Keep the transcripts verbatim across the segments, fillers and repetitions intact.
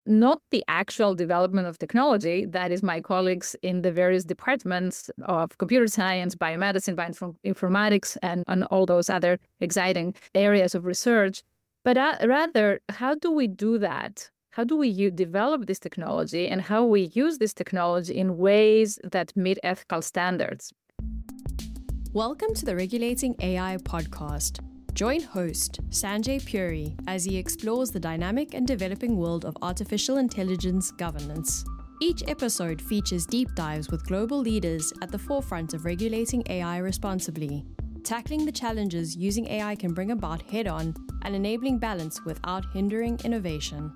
not the actual development of technology, that is my colleagues in the various departments of computer science, biomedicine, bioinformatics, and, and all those other exciting areas of research, but uh, rather, how do we do that? How do we u- develop this technology and how we use this technology in ways that meet ethical standards? Welcome to the Regulating A I podcast. Join host Sanjay Puri as he explores the dynamic and developing world of artificial intelligence governance. Each episode features deep dives with global leaders at the forefront of regulating A I responsibly, tackling the challenges using A I can bring about head-on and enabling balance without hindering innovation.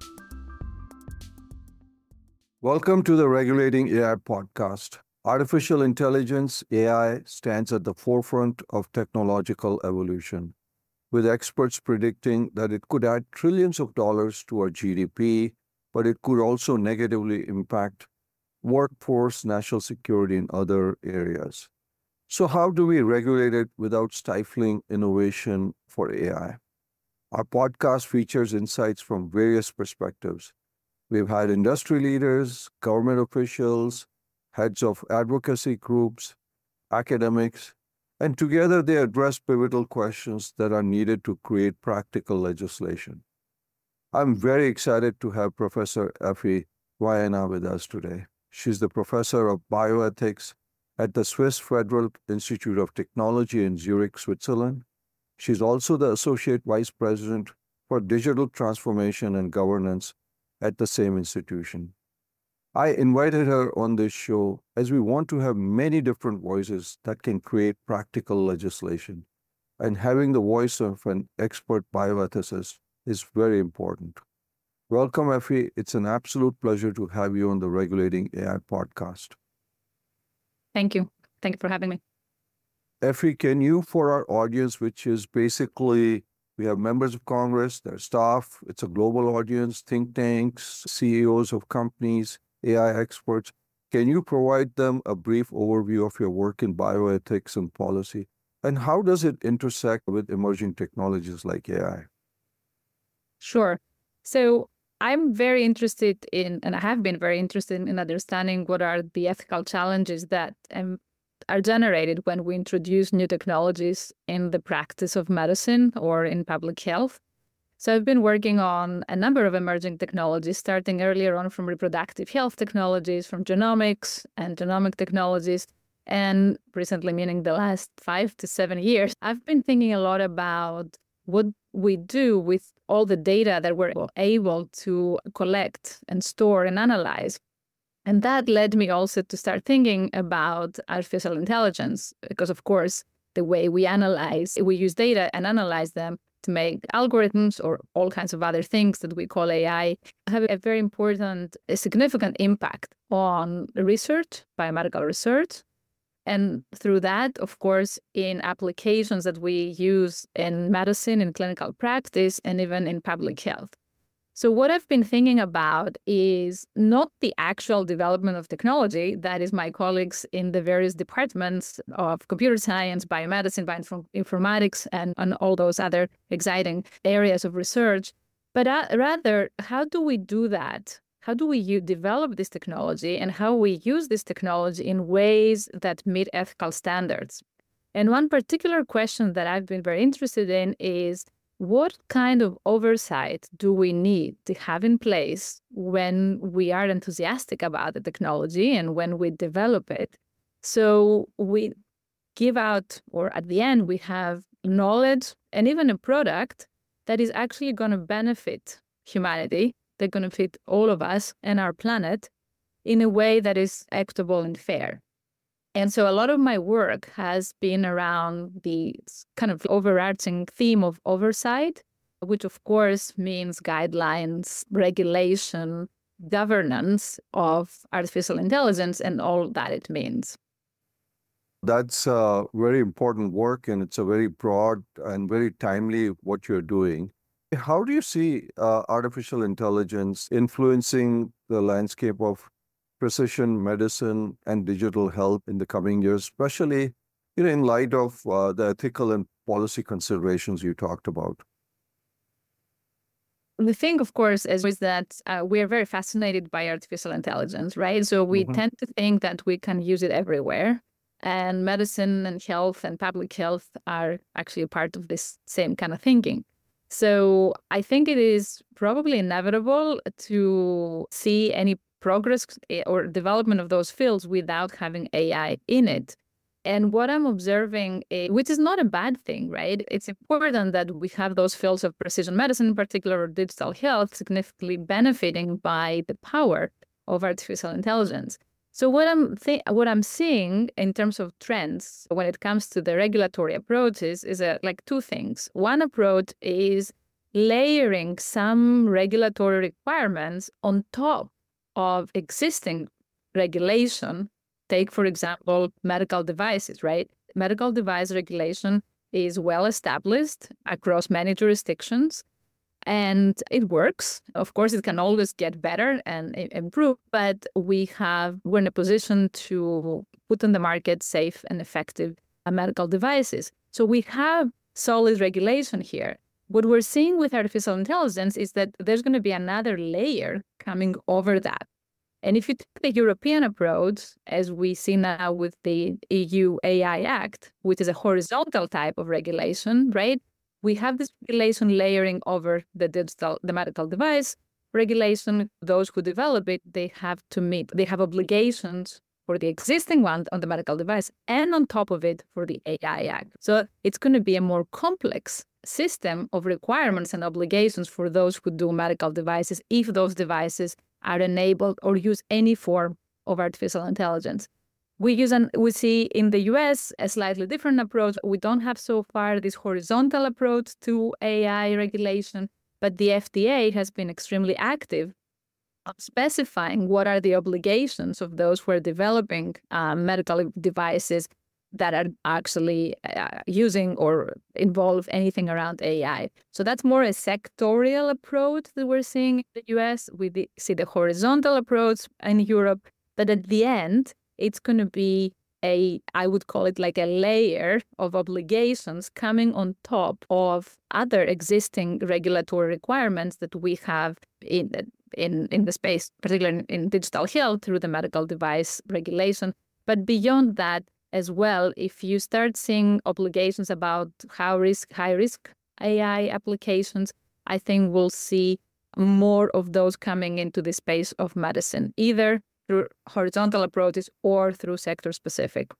Welcome to the Regulating A I podcast. Artificial intelligence, A I, stands at the forefront of technological evolution, with experts predicting that it could add trillions of dollars to our G D P, but it could also negatively impact workforce, national security, and other areas. So how do we regulate it without stifling innovation for A I? Our podcast features insights from various perspectives. We've had industry leaders, government officials, heads of advocacy groups, academics, and together they address pivotal questions that are needed to create practical legislation. I'm very excited to have Professor Effie Vaiana with us today. She's the professor of bioethics at the Swiss Federal Institute of Technology in Zurich, Switzerland. She's also the associate vice president for digital transformation and governance at the same institution. I invited her on this show as we want to have many different voices that can create practical legislation. And having the voice of an expert bioethicist is very important. Welcome, Effie. It's an absolute pleasure to have you on the Regulating A I podcast. Thank you. Thank you for having me. Effie, can you, for our audience, which is basically, we have members of Congress, their staff, it's a global audience, think tanks, C E Os of companies, A I experts. Can you provide them a brief overview of your work in bioethics and policy? And how does it intersect with emerging technologies like A I? Sure. So I'm very interested in, and I have been very interested in understanding what are the ethical challenges that um, are generated when we introduce new technologies in the practice of medicine or in public health. So I've been working on a number of emerging technologies, starting earlier on from reproductive health technologies, from genomics and genomic technologies, and recently, meaning the last five to seven years, I've been thinking a lot about what we do with all the data that we're able to collect and store and analyze. And that led me also to start thinking about artificial intelligence, because of course, the way we analyze, we use data and analyze them to make algorithms or all kinds of other things that we call A I have a very important, a significant impact on research, biomedical research. And through that, of course, in applications that we use in medicine, in clinical practice, and even in public health. So what I've been thinking about is not the actual development of technology, that is my colleagues in the various departments of computer science, biomedicine, bioinformatics, and, and all those other exciting areas of research, but uh, rather, how do we do that? How do we u- develop this technology and how we use this technology in ways that meet ethical standards? And one particular question that I've been very interested in is, what kind of oversight do we need to have in place when we are enthusiastic about the technology and when we develop it? So we give out, or at the end, we have knowledge and even a product that is actually going to benefit humanity, that's going to fit all of us and our planet in a way that is equitable and fair. And so a lot of my work has been around the kind of overarching theme of oversight, which of course means guidelines, regulation, governance of artificial intelligence and all that it means. That's uh, very important work, and it's a very broad and very timely what you're doing. How do you see uh, artificial intelligence influencing the landscape of precision medicine and digital health in the coming years, especially you know, in light of uh, the ethical and policy considerations you talked about? the thing, of course, is, is that uh, we are very fascinated by artificial intelligence, right? So we Mhm. tend to think that we can use it everywhere. And medicine and health and public health are actually a part of this same kind of thinking. So I think it is probably inevitable to see any progress or development of those fields without having A I in it. And what I'm observing, is, which is not a bad thing, right? It's important that we have those fields of precision medicine, in particular, or digital health, significantly benefiting by the power of artificial intelligence. So what I'm th- what I'm seeing in terms of trends when it comes to the regulatory approaches is uh, like two things. One approach is layering some regulatory requirements on top of existing regulation. Take, for example, medical devices, right? Medical device regulation is well established across many jurisdictions. And it works. Of course, it can always get better and improve, but we have, we're in a position to put on the market safe and effective medical devices. So we have solid regulation here. What we're seeing with artificial intelligence is that there's going to be another layer coming over that. And if you take the European approach, as we see now with the E U A I Act, which is a horizontal type of regulation, right? We have this regulation layering over the digital, the medical device regulation. Those who develop it, they have to meet, they have obligations for the existing one on the medical device and on top of it for the A I Act. So it's going to be a more complex system of requirements and obligations for those who do medical devices if those devices are enabled or use any form of artificial intelligence. We use an, we see in the U S a slightly different approach. We don't have so far this horizontal approach to A I regulation, but the F D A has been extremely active of specifying what are the obligations of those who are developing uh, medical devices that are actually uh, using or involve anything around A I. So that's more a sectorial approach that we're seeing in the U S. We the, see the horizontal approach in Europe, but at the end, it's going to be a, I would call it like a layer of obligations coming on top of other existing regulatory requirements that we have in in, in the space, particularly in, in digital health through the medical device regulation. But beyond that as well, if you start seeing obligations about how risk, high risk A I applications, I think we'll see more of those coming into the space of medicine, either through horizontal approaches or through sector specific.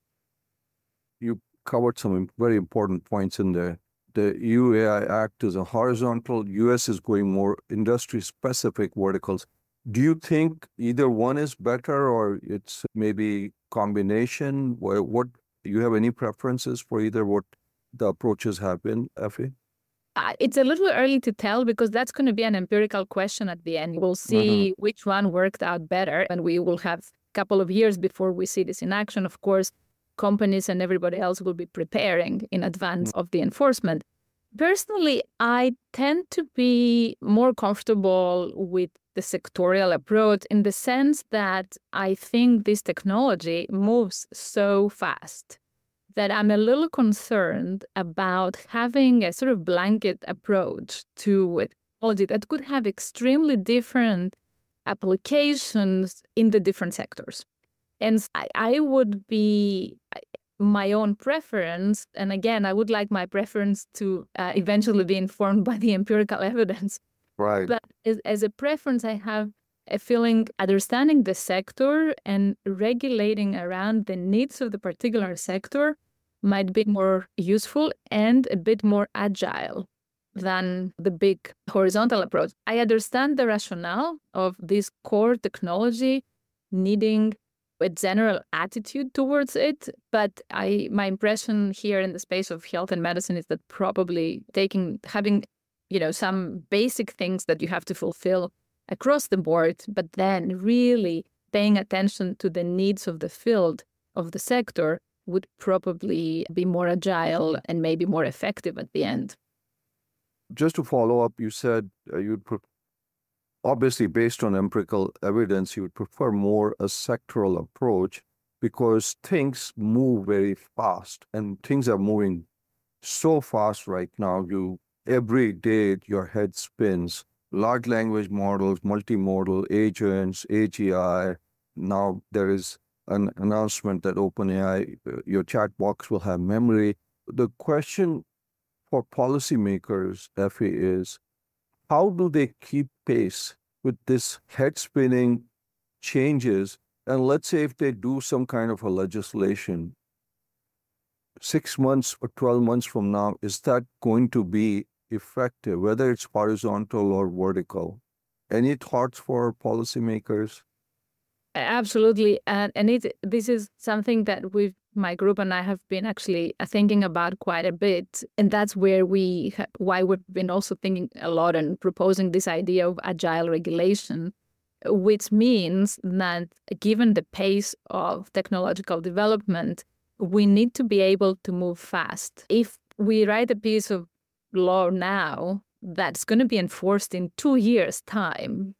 You covered some very important points in there. The E U A I Act is a horizontal. U S is going more industry-specific verticals. Do you think either one is better or it's maybe combination? What, what do you have any preferences for either what the approaches have been, Effie? Uh, it's a little early to tell because that's going to be an empirical question at the end. We'll see mm-hmm. which one worked out better, and we will have a couple of years before we see this in action. Of course, companies and everybody else will be preparing in advance mm-hmm. of the enforcement. Personally, I tend to be more comfortable with the sectorial approach in the sense that I think this technology moves so fast that I'm a little concerned about having a sort of blanket approach to technology that could have extremely different applications in the different sectors. And I, I would be my own preference, and again, I would like my preference to uh, eventually be informed by the empirical evidence. Right. But as, as a preference, I have a feeling understanding the sector and regulating around the needs of the particular sector might be more useful and a bit more agile than the big horizontal approach. I understand the rationale of this core technology needing a general attitude towards it, but I my impression here in the space of health and medicine is that probably taking having you know some basic things that you have to fulfill across the board, but then really paying attention to the needs of the field of the sector would probably be more agile and maybe more effective at the end. Just to follow up, you said uh, you'd pre- obviously based on empirical evidence, you would prefer more a sectoral approach because things move very fast and things are moving so fast right now. You every day your head spins large language models, multimodal agents, A G I. Now there is an announcement that OpenAI, uh, your chat box will have memory. The question for policymakers, Effie, is how do they keep pace with this head-spinning changes? And let's say if they do some kind of a legislation, six months or twelve months from now, is that going to be effective, whether it's horizontal or vertical? Any thoughts for policymakers? Absolutely. And, and it, this is something that we've, my group and I have been actually thinking about quite a bit. And that's where we, why we've been also thinking a lot and proposing this idea of agile regulation, which means that given the pace of technological development, we need to be able to move fast. If we write a piece of law now that's going to be enforced in two years' time,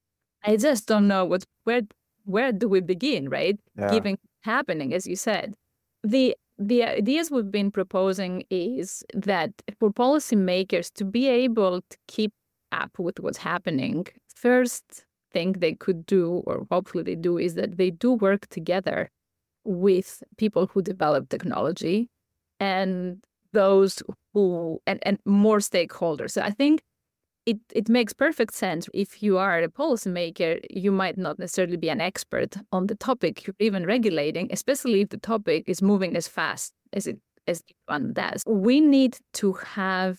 I just don't know what where where do we begin, right? Yeah. Given happening, as you said. The the ideas we've been proposing is that for policymakers to be able to keep up with what's happening, first thing they could do, or hopefully they do, is that they do work together with people who develop technology and those who, and, and more stakeholders. So I think it, it makes perfect sense. If you are a policymaker, you might not necessarily be an expert on the topic you're even regulating, especially if the topic is moving as fast as it as one does. We need to have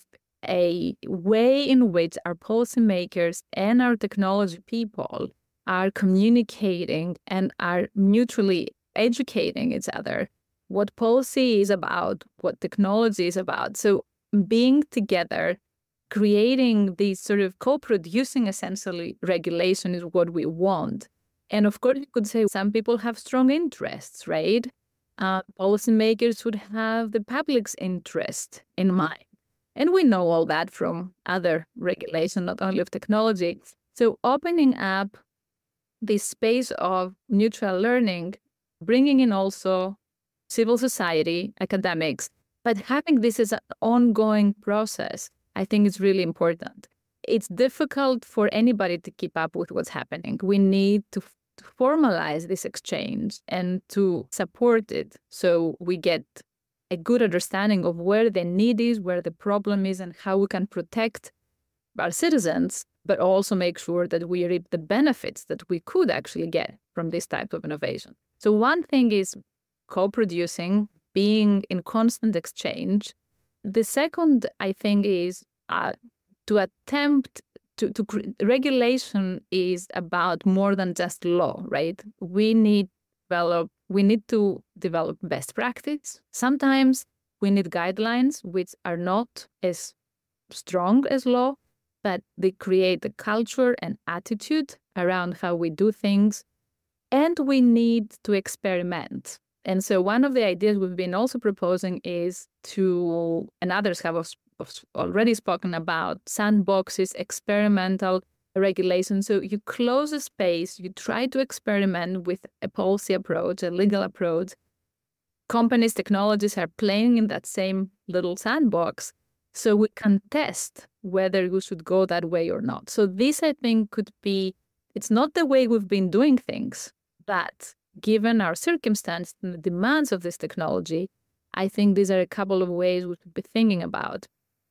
a way in which our policymakers and our technology people are communicating and are mutually educating each other what policy is about, what technology is about. So being together, creating these sort of co-producing essentially regulation is what we want. And of course, you could say some people have strong interests, right? Uh, policymakers would have the public's interest in mind. And we know all that from other regulation, not only of technology. So opening up this space of mutual learning, bringing in also civil society, academics, but having this as an ongoing process, I think is really important. It's difficult for anybody to keep up with what's happening. We need to, f- to formalize this exchange and to support it so we get a good understanding of where the need is, where the problem is, and how we can protect our citizens, but also make sure that we reap the benefits that we could actually get from this type of innovation. So one thing is co-producing, being in constant exchange. The second, I think, is uh, to attempt to, to cre- regulation is about more than just law, right? We need develop, we need to develop best practice. Sometimes we need guidelines which are not as strong as law, but they create a culture and attitude around how we do things. And we need to experiment. And so one of the ideas we've been also proposing is to, and others have already spoken about, sandboxes, experimental regulation. So you close a space, you try to experiment with a policy approach, a legal approach. Companies, technologies are playing in that same little sandbox. So we can test whether we should go that way or not. So this, I think, could be, it's not the way we've been doing things, but given our circumstance and the demands of this technology, I think these are a couple of ways we could be thinking about.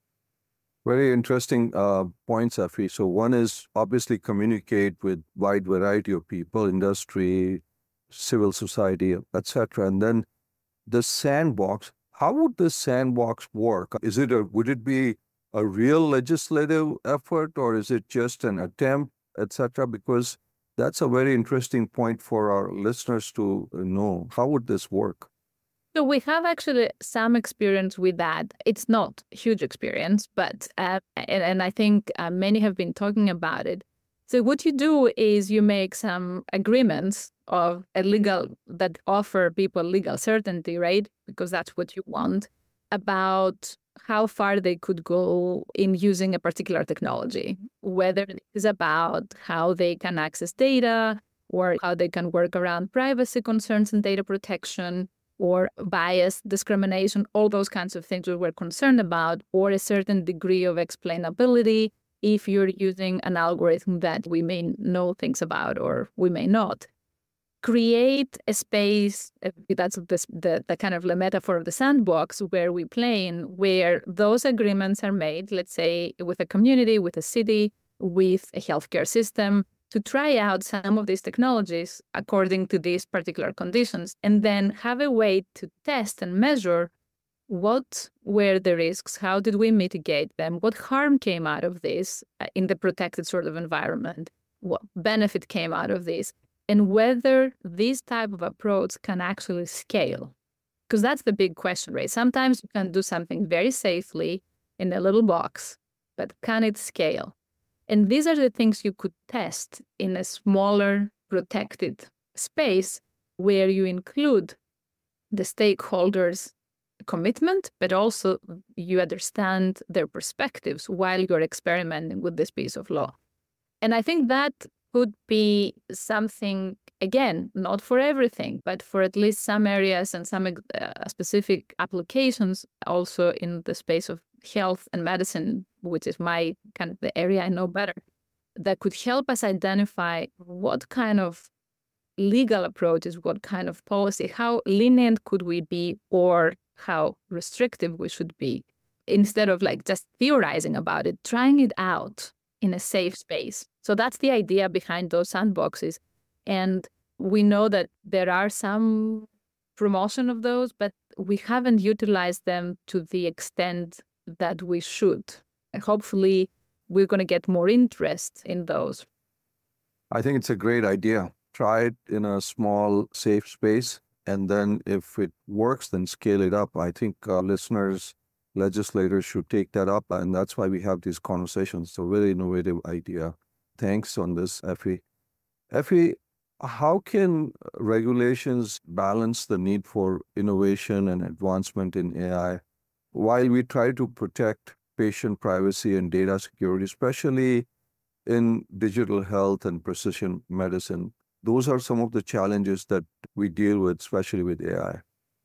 Very interesting uh, points, Effie. So one is obviously communicate with wide variety of people, industry, civil society, et cetera. And then the sandbox, how would the sandbox work? Is it a, would it be a real legislative effort, or is it just an attempt, et cetera? Because that's a very interesting point for our listeners to know. How would this work? So we have actually some experience with that. It's not huge experience, but uh, and, and I think uh, many have been talking about it. So what you do is you make some agreements of a legal that offer people legal certainty, right? Because that's what you want, about how far they could go in using a particular technology, whether it is about how they can access data or how they can work around privacy concerns and data protection, or bias, discrimination, all those kinds of things we were concerned about, or a certain degree of explainability if you're using an algorithm that we may know things about or we may not. Create a space, that's the, the, the kind of the metaphor of the sandbox where we play in, where those agreements are made, let's say with a community, with a city, with a healthcare system, to try out some of these technologies according to these particular conditions, and then have a way to test and measure what were the risks, how did we mitigate them, what harm came out of this in the protected sort of environment, what benefit came out of this, and whether this type of approach can actually scale. Because that's the big question, right? Sometimes you can do something very safely in a little box, but can it scale? And these are the things you could test in a smaller, protected space where you include the stakeholders' commitment, but also you understand their perspectives while you're experimenting with this piece of law. And I think that could be something, again, not for everything, but for at least some areas and some uh, specific applications also in the space of health and medicine, which is my kind of the area I know better, that could help us identify what kind of legal approaches, what kind of policy, how lenient could we be or how restrictive we should be, instead of like just theorizing about it, trying it out in a safe space. So that's the idea behind those sandboxes. And we know that there are some promotion of those, but we haven't utilized them to the extent that we should. And hopefully, we're going to get more interest in those. I think it's a great idea. Try it in a small, safe space. And then if it works, then scale it up. I think uh, listeners, legislators should take that up. And that's why we have these conversations. So really innovative idea. Thanks on this, Effie. Effie, how can regulations balance the need for innovation and advancement in A I while we try to protect patient privacy and data security, especially in digital health and precision medicine? Those are some of the challenges that we deal with, especially with A I.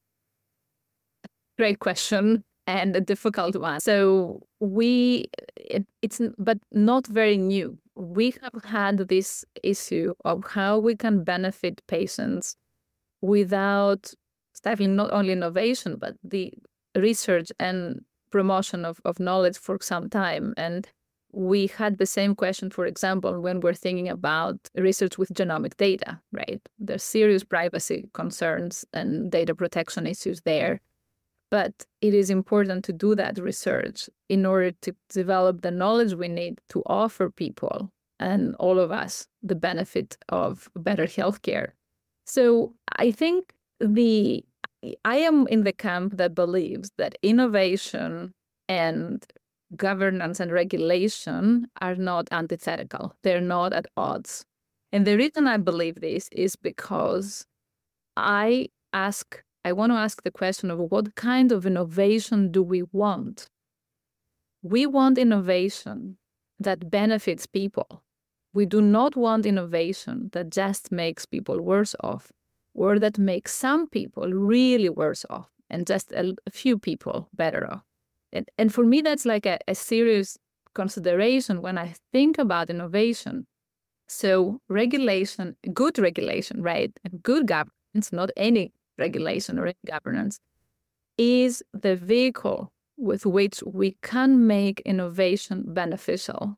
Great question and a difficult one. So we, it, it's but not very new. We have had this issue of how we can benefit patients without stifling not only innovation, but the research and promotion of, of knowledge for some time. And we had the same question, for example, when we're thinking about research with genomic data, right? There's serious privacy concerns and data protection issues there. But it is important to do that research in order to develop the knowledge we need to offer people and all of us the benefit of better healthcare. So I think the I am in the camp that believes that innovation and governance and regulation are not antithetical. They're not at odds. And the reason I believe this is because I ask, I want to ask the question of what kind of innovation do we want? We want innovation that benefits people. We do not want innovation that just makes people worse off, or that makes some people really worse off and just a, a few people better off. And, and for me, that's like a, a serious consideration when I think about innovation. So regulation, good regulation, right, and good governance, not any regulation or any governance, is the vehicle with which we can make innovation beneficial.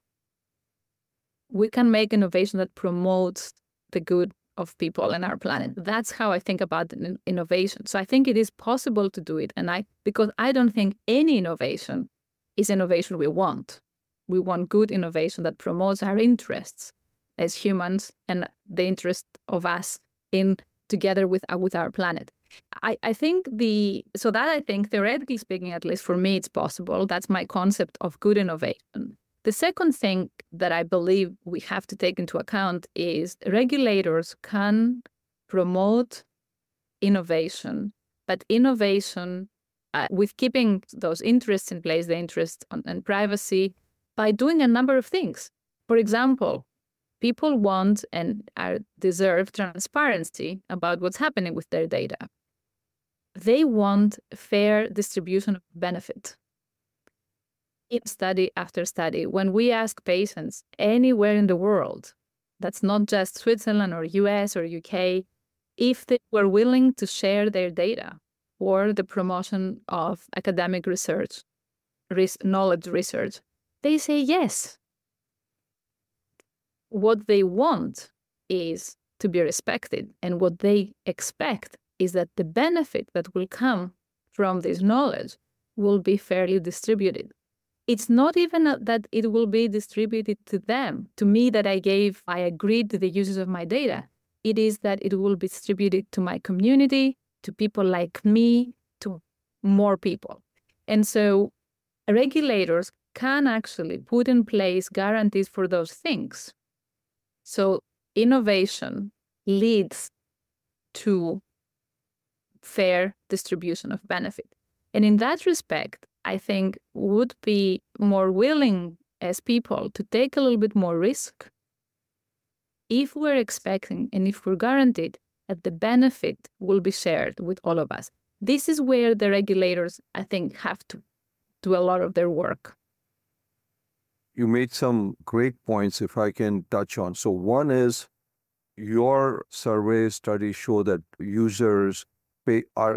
We can make innovation that promotes the good of people and our planet. That's how I think about innovation. So I think it is possible to do it. And I, because I don't think any innovation is innovation we want. We want good innovation that promotes our interests as humans and the interest of us in together with, uh, with our planet. I, I think the, so that I think theoretically speaking, at least for me, it's possible. That's my concept of good innovation. The second thing that I believe we have to take into account is regulators can promote innovation, but innovation uh, with keeping those interests in place, the interest on, on privacy, by doing a number of things. For example, people want and are, deserve transparency about what's happening with their data. They want fair distribution of benefit. in study after study, when we ask patients anywhere in the world, that's not just Switzerland or U S or U K, if they were willing to share their data for the promotion of academic research, res- knowledge research, they say yes. What they want is to be respected, and what they expect is that the benefit that will come from this knowledge will be fairly distributed. It's not even that it will be distributed to them, to me, that I gave, I agreed to the uses of my data. It is that it will be distributed to my community, to people like me, to more people. And so regulators can actually put in place guarantees for those things. So innovation leads to fair distribution of benefit. And in that respect, I think would be more willing as people to take a little bit more risk if we're expecting and if we're guaranteed that the benefit will be shared with all of us. This is where the regulators, I think, have to do a lot of their work. You made some great points, if I can touch on. So one is your survey studies show that users pay, are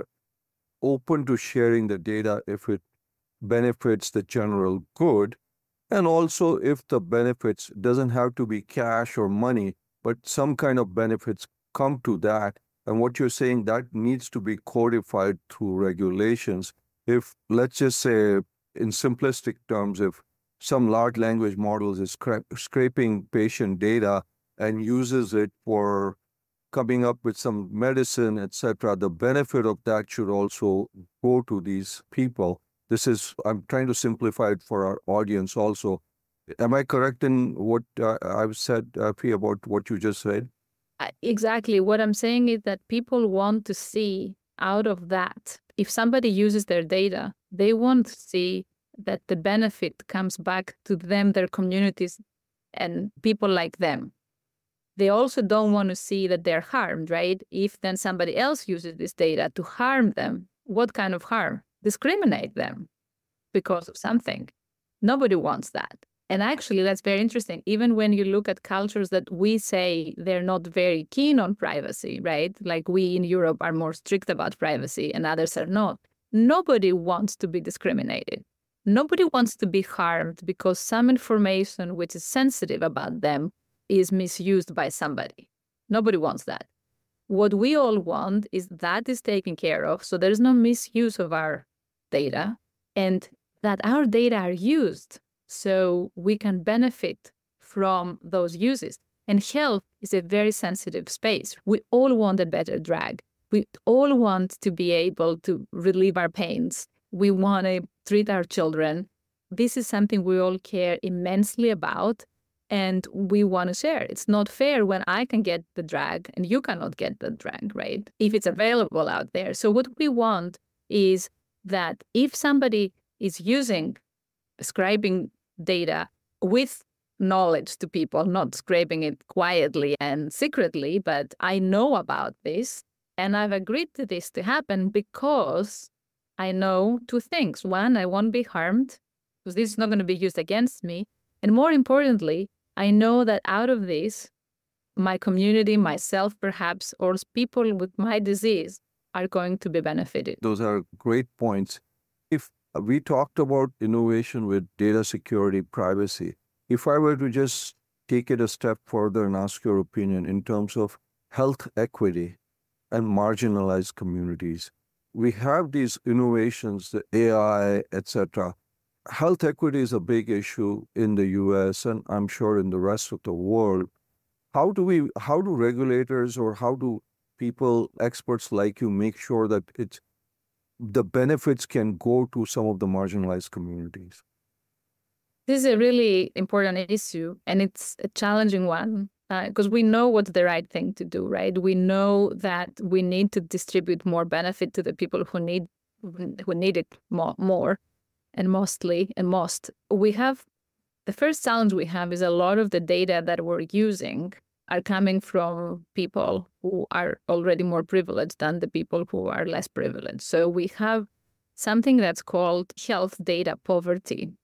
open to sharing the data if it benefits the general good, and also if the benefits doesn't have to be cash or money, but some kind of benefits come to that. And what you're saying, that needs to be codified through regulations. If, let's just say, in simplistic terms, if some large language models is scra- scraping patient data and uses it for coming up with some medicine, et cetera, the benefit of that should also go to these people. This is, I'm trying to simplify it for our audience also. Am I correct in what uh, I've said, uh, Fee, about what you just said? Exactly. What I'm saying is that people want to see out of that. If somebody uses their data, they want to see that the benefit comes back to them, their communities, and people like them. They also don't want to see that they're harmed, right? If then somebody else uses this data to harm them, what kind of harm? Discriminate them because of something. Nobody wants that. And actually, that's very interesting. Even when you look at cultures that we say they're not very keen on privacy, right? Like we in Europe are more strict about privacy and others are not. Nobody wants to be discriminated. Nobody wants to be harmed because some information which is sensitive about them is misused by somebody. Nobody wants that. What we all want is that is taken care of, so there's no misuse of our data, and that our data are used so we can benefit from those uses. And health is a very sensitive space. We all want a better drug. We all want to be able to relieve our pains. We want to treat our children. This is something we all care immensely about, and we want to share. It's not fair when I can get the drug and you cannot get the drug, right? If it's available out there. So what we want is that if somebody is using, scraping data with knowledge to people, not scraping it quietly and secretly, but I know about this and I've agreed to this to happen because I know two things. One, I won't be harmed because this is not going to be used against me. And more importantly, I know that out of this, my community, myself perhaps, or people with my disease are going to be benefited. Those are great points. If we talked about innovation with data security, privacy, if I were to just take it a step further and ask your opinion in terms of health equity and marginalized communities, we have these innovations, the A I, et cetera. Health equity is a big issue in the U S and I'm sure in the rest of the world. How do we, how do regulators or how do people, experts like you, make sure that it's, the benefits can go to some of the marginalized communities? This is a really important issue, and it's a challenging one because uh, we know what's the right thing to do, right? We know that we need to distribute more benefit to the people who need who need it more, more and mostly and most. We have, the first challenge we have is a lot of the data that we're using are coming from people who are already more privileged than the people who are less privileged. So we have something that's called health data poverty.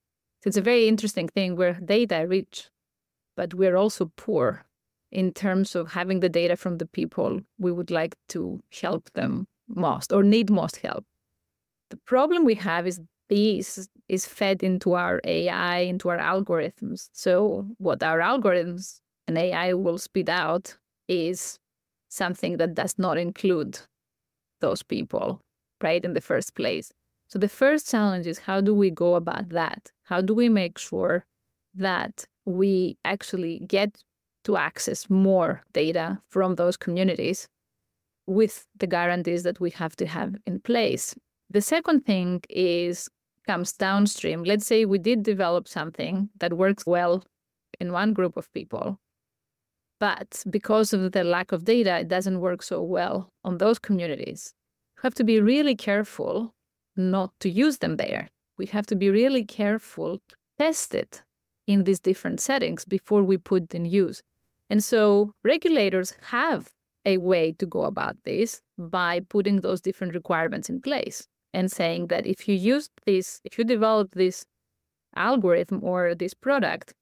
So it's a very interesting thing. We're data rich, but we're also poor in terms of having the data from the people we would like to help them most or need most help. The problem we have is this is fed into our A I, into our algorithms. So what our algorithms and A I will spit out is something that does not include those people, right, in the first place. So the first challenge is, how do we go about that? How do we make sure that we actually get to access more data from those communities with the guarantees that we have to have in place? The second thing is comes downstream. Let's say we did develop something that works well in one group of people, but because of the lack of data, it doesn't work so well on those communities. We have to be really careful not to use them there. We have to be really careful to test it in these different settings before we put it in use. And so regulators have a way to go about this by putting those different requirements in place and saying that if you use this, if you develop this algorithm or this product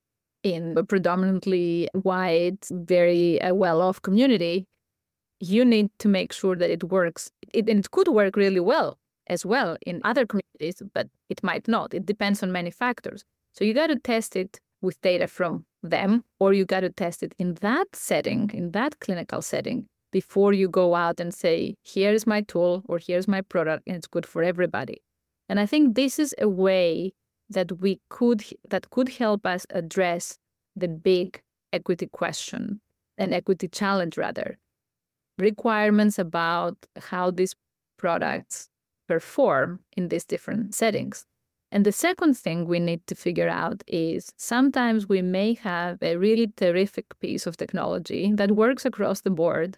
in a predominantly white, very uh, well-off community, you need to make sure that it works. It, and it could work really well as well in other communities, but it might not. It depends on many factors. So you got to test it with data from them, or you got to test it in that setting, in that clinical setting, before you go out and say, here's my tool or here's my product and it's good for everybody. And I think this is a way that we could, that could help us address the big equity question, an equity challenge rather, requirements about how these products perform in these different settings. And the second thing we need to figure out is sometimes we may have a really terrific piece of technology that works across the board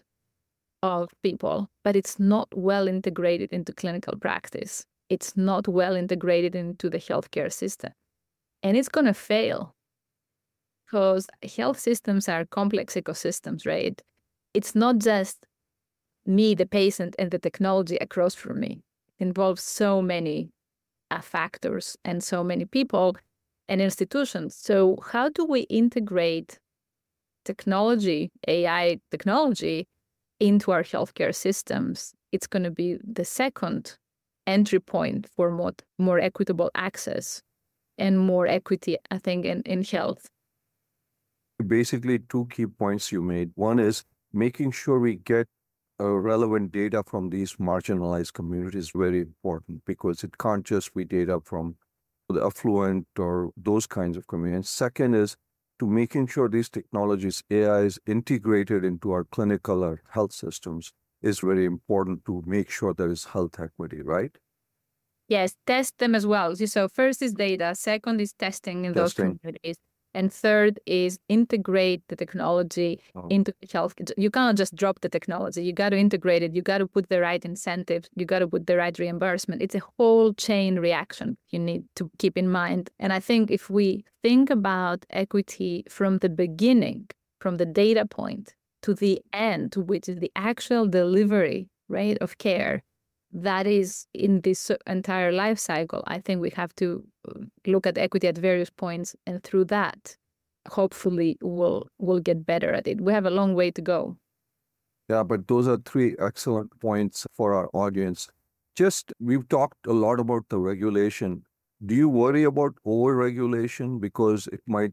of people, but it's not well integrated into clinical practice. It's not well integrated into the healthcare system. And it's going to fail because health systems are complex ecosystems, right? It's not just me, the patient, and the technology across from me. It involves so many uh, factors and so many people and institutions. So how do we integrate technology, A I technology, into our healthcare systems? It's going to be the second entry point for more, more equitable access and more equity, I think, in, in health. Basically, two key points you made. One is making sure we get uh, relevant data from these marginalized communities, very important, because it can't just be data from the affluent or those kinds of communities. Second is to making sure these technologies, A I, is integrated into our clinical or health systems is very important to make sure there is health equity, right? Yes, test them as well. So first is data, second is testing in those Testing. communities, and third is integrate the technology Oh. into health. You cannot just drop the technology. You got to integrate it. You got to put the right incentives. You got to put the right reimbursement. It's a whole chain reaction you need to keep in mind. And I think if we think about equity from the beginning, from the data point to the end, which is the actual delivery, right, of care, that is in this entire life cycle, I think we have to look at equity at various points, and through that, hopefully we'll, we'll get better at it. We have a long way to go. Yeah, but those are three excellent points for our audience. Just, we've talked a lot about the regulation. Do you worry about over-regulation because it might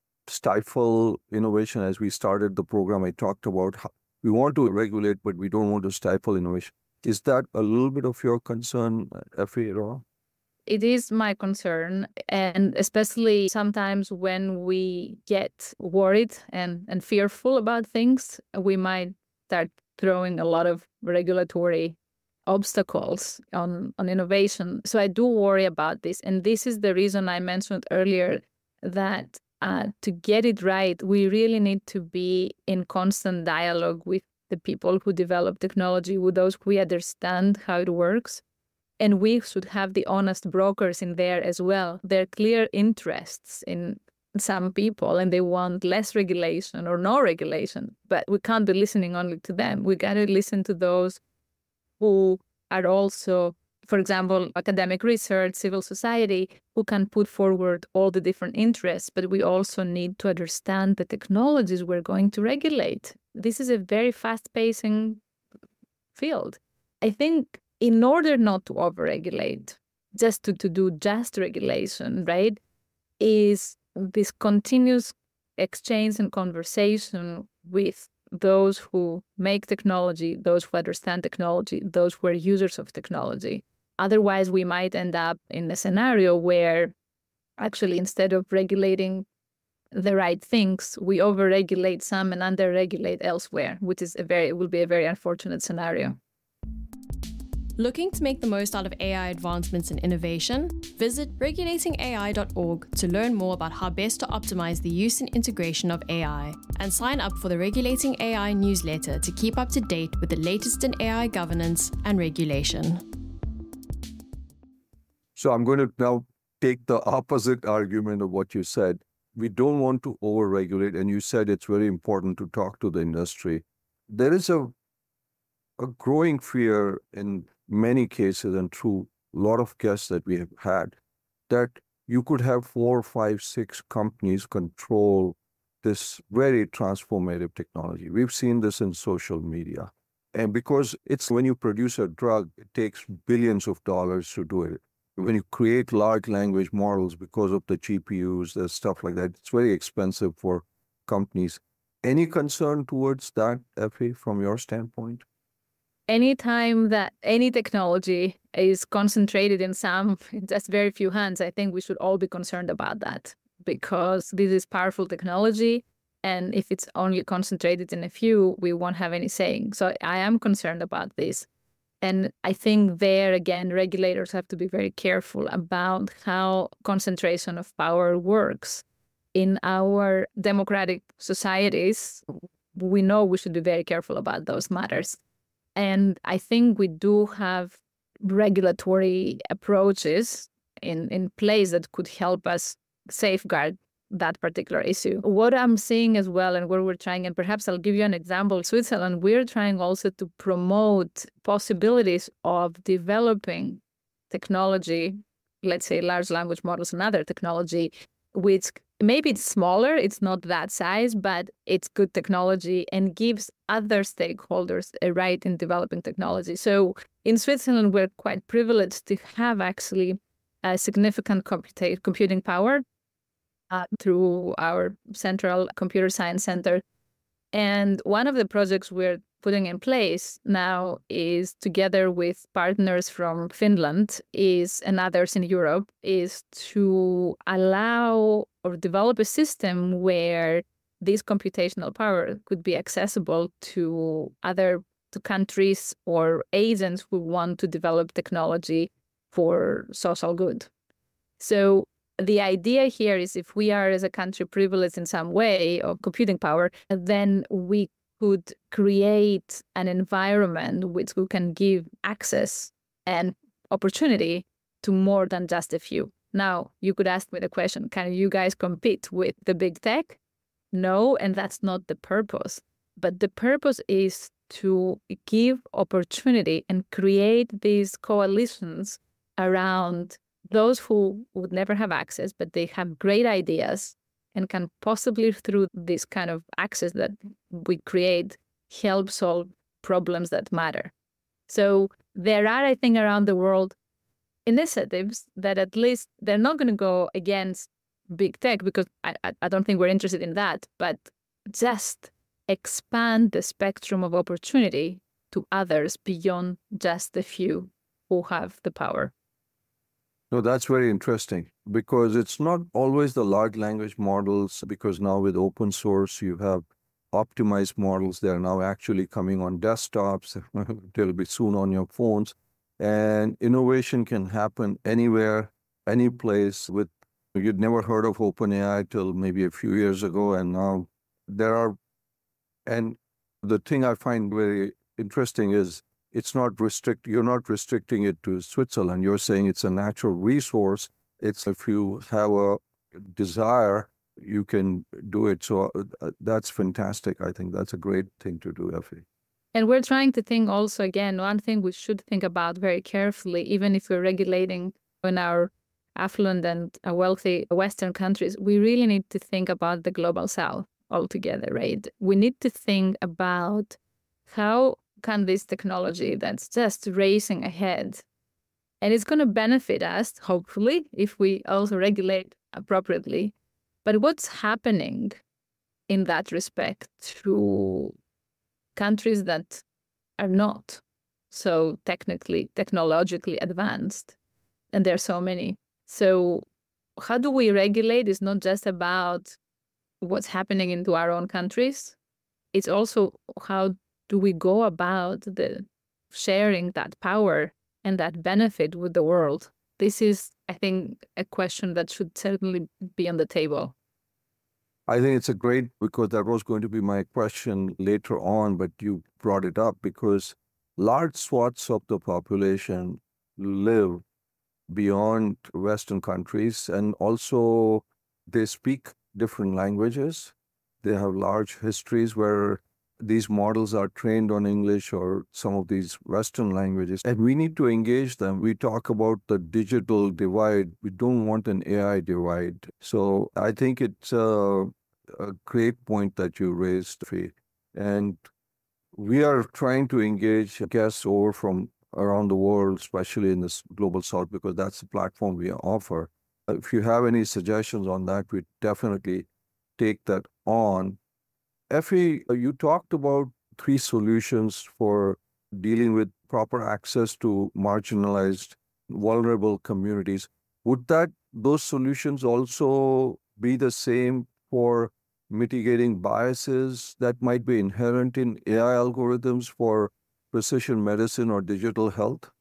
stifle innovation? As we started the program, I talked about how we want to regulate, but we don't want to stifle innovation. Is that a little bit of your concern, Effie, at all? It is my concern, and especially sometimes when we get worried and, and fearful about things, we might start throwing a lot of regulatory obstacles on, on innovation. So I do worry about this. And this is the reason I mentioned earlier that uh, to get it right, we really need to be in constant dialogue with the people who develop technology, with those who understand how it works. And we should have the honest brokers in there as well. There are clear interests in some people, and they want less regulation or no regulation. But we can't be listening only to them. We got to listen to those who are also for example, academic research, civil society, who can put forward all the different interests, but we also need to understand the technologies we're going to regulate. This is a very fast-pacing field. I think in order not to overregulate, just to, to do just regulation, right, is this continuous exchange and conversation with those who make technology, those who understand technology, those who are users of technology. Otherwise, we might end up in a scenario where actually instead of regulating the right things, we overregulate some and underregulate elsewhere, which is a very will be a very unfortunate scenario. Looking to make the most out of A I advancements and innovation? Visit regulating A I dot org to learn more about how best to optimize the use and integration of A I, and sign up for the Regulating A I newsletter to keep up to date with the latest in A I governance and regulation. So I'm going to now take the opposite argument of what you said. We don't want to overregulate, and you said it's very important to talk to the industry. There is a a growing fear in many cases, and through a lot of guests that we have had, that you could have four, five, six companies control this very transformative technology. We've seen this in social media. And because it's when you produce a drug, it takes billions of dollars to do it. When you create large language models because of the G P Us, there's stuff like that, it's very expensive for companies. Any concern towards that, Effie, from your standpoint? Anytime that any technology is concentrated in some, just very few hands, I think we should all be concerned about that, because this is powerful technology. And if it's only concentrated in a few, we won't have any saying. So I am concerned about this. And I think there, again, regulators have to be very careful about how concentration of power works. In our democratic societies, we know we should be very careful about those matters. And I think we do have regulatory approaches in, in place that could help us safeguard that particular issue. What I'm seeing as well, and where we're trying, and perhaps I'll give you an example, Switzerland, we're trying also to promote possibilities of developing technology, let's say large language models and other technology, which maybe it's smaller, it's not that size, but it's good technology and gives other stakeholders a right in developing technology. So in Switzerland, we're quite privileged to have actually a significant computa- computing power uh, through our Central Computer Science Center. And one of the projects we're putting in place now is, together with partners from Finland is and others in Europe, is to allow or develop a system where this computational power could be accessible to other to countries or agents who want to develop technology for social good. So the idea here is, if we are as a country privileged in some way of computing power, then we could create an environment which we can give access and opportunity to more than just a few. Now, you could ask me the question, can you guys compete with the big tech? No, and that's not the purpose. But the purpose is to give opportunity and create these coalitions around those who would never have access, but they have great ideas and can possibly, through this kind of access that we create, help solve problems that matter. So there are, I think, around the world initiatives that at least they're not going to go against big tech, because I, I don't think we're interested in that, but just expand the spectrum of opportunity to others beyond just the few who have the power. No, that's very interesting, because it's not always the large language models, because now with open source, you have optimized models. They're now actually coming on desktops. They'll be soon on your phones. And innovation can happen anywhere, any place. With you'd never heard of OpenAI till maybe a few years ago, and now there are. And the thing I find very interesting is it's not restrict. You're not restricting it to Switzerland. You're saying it's a natural resource. It's if you have a desire, you can do it. So uh, that's fantastic. I think that's a great thing to do, Effie. And we're trying to think also, again, one thing we should think about very carefully, even if we're regulating in our affluent and wealthy Western countries, we really need to think about the global South altogether, right? We need to think about how can this technology that's just racing ahead, and it's going to benefit us, hopefully, if we also regulate appropriately. But what's happening in that respect to countries that are not so technically, technologically advanced? And there are so many. So how do we regulate is not just about what's happening into our own countries. It's also how do we go about the sharing that power and that benefit with the world. This is, I think, a question that should certainly be on the table. I think it's a great, because that was going to be my question later on, but you brought it up because large swaths of the population live beyond Western countries, and also they speak different languages. They have large histories where these models are trained on English or some of these Western languages, and we need to engage them. We talk about the digital divide. We don't want an A I divide. So I think it's a, a great point that you raised, Fee. And we are trying to engage guests over from around the world, especially in this global South, because that's the platform we offer. If you have any suggestions on that, we definitely take that on. Effie, you talked about three solutions for dealing with proper access to marginalized, vulnerable communities. Would that those solutions also be the same for mitigating biases that might be inherent in A I algorithms for precision medicine or digital health?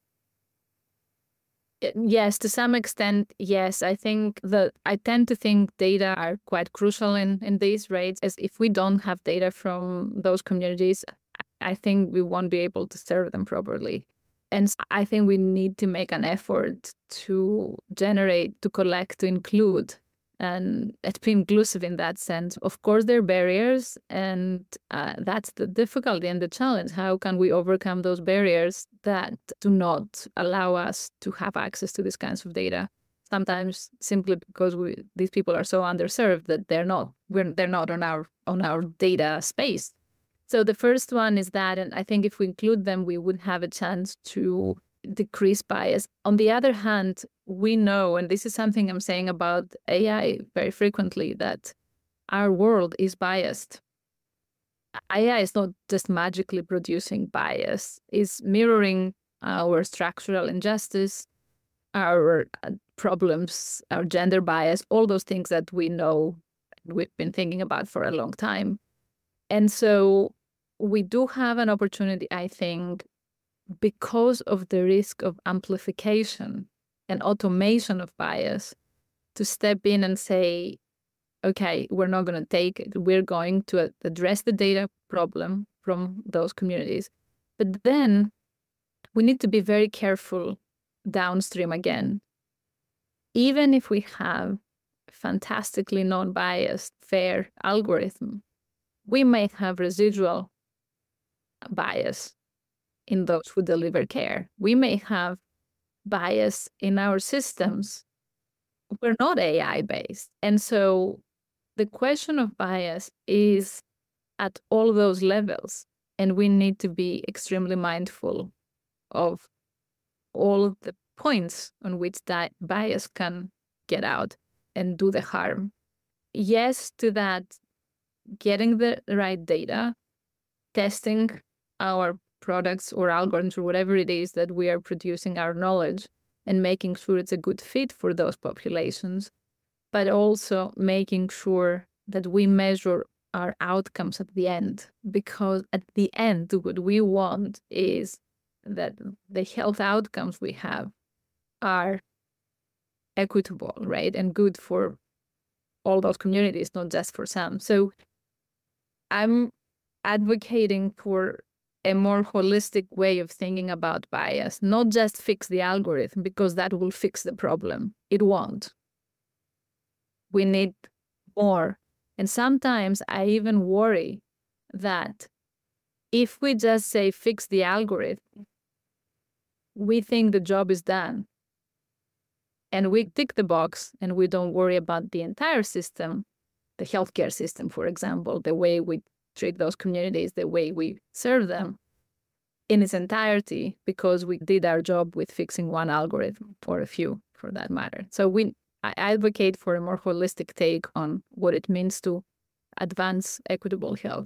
Yes, to some extent, yes. I think that I tend to think data are quite crucial in, in these rates, as if we don't have data from those communities, I think we won't be able to serve them properly. And I think we need to make an effort to generate, to collect, to include, and to be inclusive in that sense. Of course, there are barriers, and uh, that's the difficulty and the challenge. How can we overcome those barriers that do not allow us to have access to these kinds of data? Sometimes simply because we, these people are so underserved that they're not we're, they're not on our on our data space. So the first one is that, and I think if we include them, we would have a chance to decrease bias. On the other hand, we know, and this is something I'm saying about A I very frequently, that our world is biased. A I is not just magically producing bias, it's mirroring our structural injustice, our problems, our gender bias, all those things that we know, we've been thinking about for a long time. And so we do have an opportunity, I think, because of the risk of amplification and automation of bias, to step in and say, okay, we're not going to take it. We're going to address the data problem from those communities. But then we need to be very careful downstream again. Even if we have a fantastically non-biased, fair algorithm, we may have residual bias in those who deliver care. We may have bias in our systems. We're not A I-based. And so the question of bias is at all those levels, and we need to be extremely mindful of all of the points on which that bias can get out and do the harm. Yes to that, getting the right data, testing our products or algorithms or whatever it is that we are producing our knowledge, and making sure it's a good fit for those populations, but also making sure that we measure our outcomes at the end. Because at the end, what we want is that the health outcomes we have are equitable, right? And good for all those communities, not just for some. So I'm advocating for a more holistic way of thinking about bias, not just fix the algorithm, because that will fix the problem. It won't. We need more. And sometimes I even worry that If we just say fix the algorithm, we think the job is done. And we tick the box and we don't worry about the entire system, the healthcare system, for example, the way we treat those communities, the way we serve them in its entirety, because we did our job with fixing one algorithm, or a few for that matter. So we I advocate for a more holistic take on what it means to advance equitable health.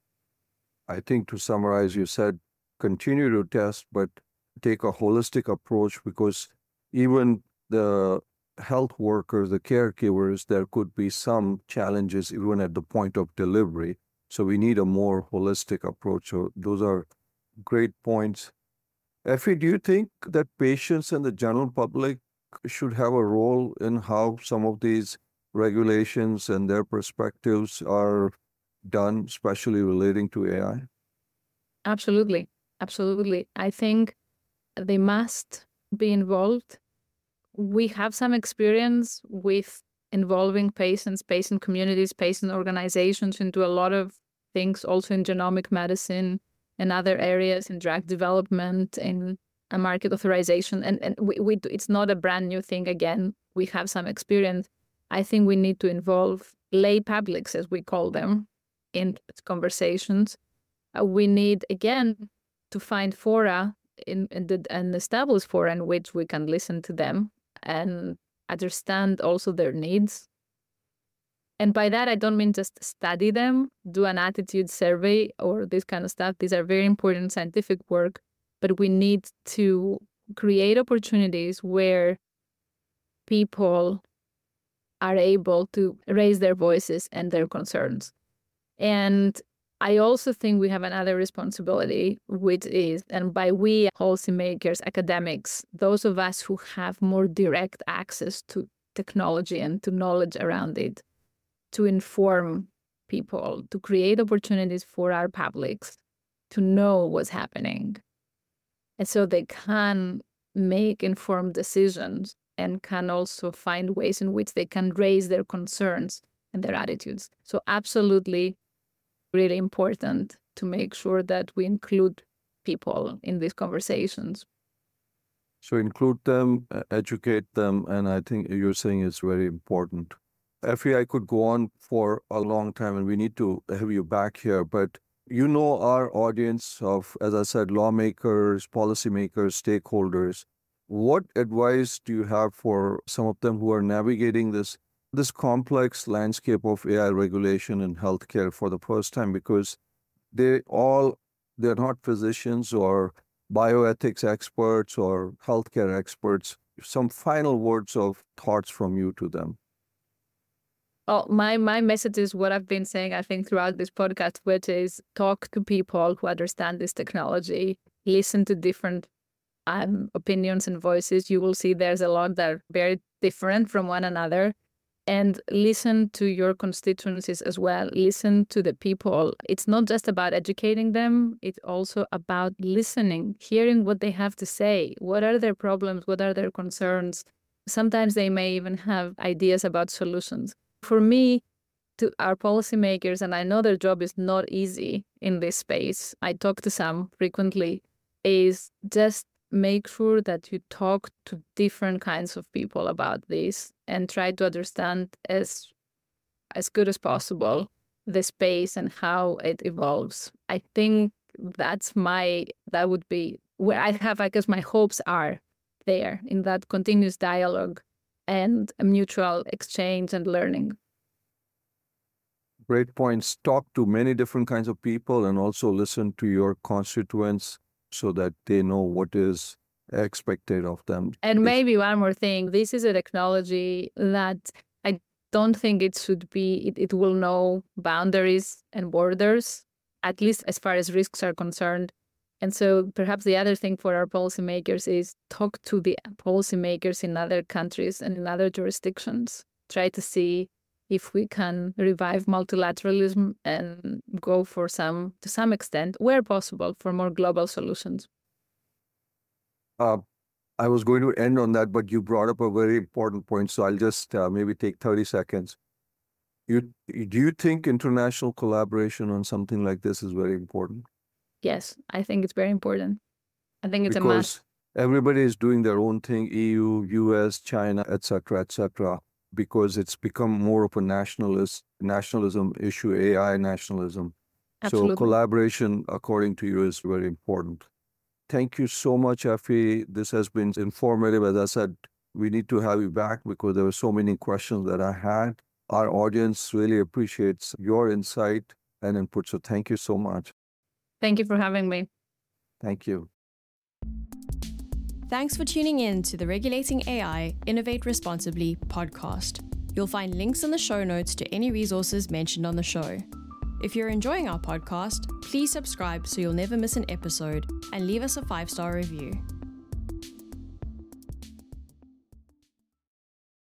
I think to summarize, you said continue to test, but take a holistic approach, because even the health workers, the caregivers, there could be some challenges even at the point of delivery. So we need a more holistic approach. So those are great points. Effie, do you think that patients and the general public should have a role in how some of these regulations and their perspectives are done, especially relating to A I? Absolutely. Absolutely. I think they must be involved. We have some experience with involving patients, patient communities, patient organizations into a lot of things, also in genomic medicine and other areas, in drug development, in a market authorization. And, and we, we, it's not a brand new thing. Again, we have some experience. I think we need to involve lay publics, as we call them, in conversations. Uh, we need, again, to find fora in, in the, and establish fora in which we can listen to them and understand also their needs. And by that, I don't mean just study them, do an attitude survey or this kind of stuff. These are very important scientific work, but we need to create opportunities where people are able to raise their voices and their concerns. And I also think we have another responsibility, which is, and by we, policymakers, academics, those of us who have more direct access to technology and to knowledge around it, to inform people, to create opportunities for our publics to know what's happening. And so they can make informed decisions and can also find ways in which they can raise their concerns and their attitudes. So absolutely, really important to make sure that we include people in these conversations. So include them, educate them, and I think you're saying it's very important. Effie, I could go on for a long time, and we need to have you back here, but you know our audience of, as I said, lawmakers, policymakers, stakeholders. What advice do you have for some of them who are navigating this this complex landscape of A I regulation in healthcare for the first time? Because they all, they're not physicians or bioethics experts or healthcare experts. Some final words of thoughts from you to them. Oh, my, my message is what I've been saying, I think, throughout this podcast, which is talk to people who understand this technology, listen to different um, opinions and voices. You will see there's a lot that are very different from one another. And listen to your constituencies as well. Listen to the people. It's not just about educating them. It's also about listening, hearing what they have to say. What are their problems? What are their concerns? Sometimes they may even have ideas about solutions. For me, to our policymakers, and I know their job is not easy in this space, I talk to some frequently, is just make sure that you talk to different kinds of people about this and try to understand as as good as possible the space and how it evolves. I think that's my, that would be where I have, I guess my hopes are there, in that continuous dialogue and mutual exchange and learning. Great points. Talk to many different kinds of people and also listen to your constituents so that they know what is expected of them. And maybe one more thing, this is a technology that I don't think it should be, it, it will know boundaries and borders, at least as far as risks are concerned. And so perhaps the other thing for our policymakers is talk to the policymakers in other countries and in other jurisdictions. Try to see if we can revive multilateralism and go for some, to some extent, where possible, for more global solutions. Uh, I was going to end on that, but you brought up a very important point, so I'll just uh, maybe take thirty seconds. You, do you think international collaboration on something like this is very important? Yes, I think it's very important. I think it's because a must. everybody is doing their own thing, E U, U S, China, et cetera, et cetera, because it's become more of a nationalist nationalism issue, A I nationalism. Absolutely. So collaboration, according to you, is very important. Thank you so much, Effie. This has been informative. As I said, we need to have you back because there were so many questions that I had. Our audience really appreciates your insight and input. So thank you so much. Thank you for having me. Thank you. Thanks for tuning in to the Regulating A I Innovate Responsibly podcast. You'll find links in the show notes to any resources mentioned on the show. If you're enjoying our podcast, please subscribe so you'll never miss an episode and leave us a five-star review.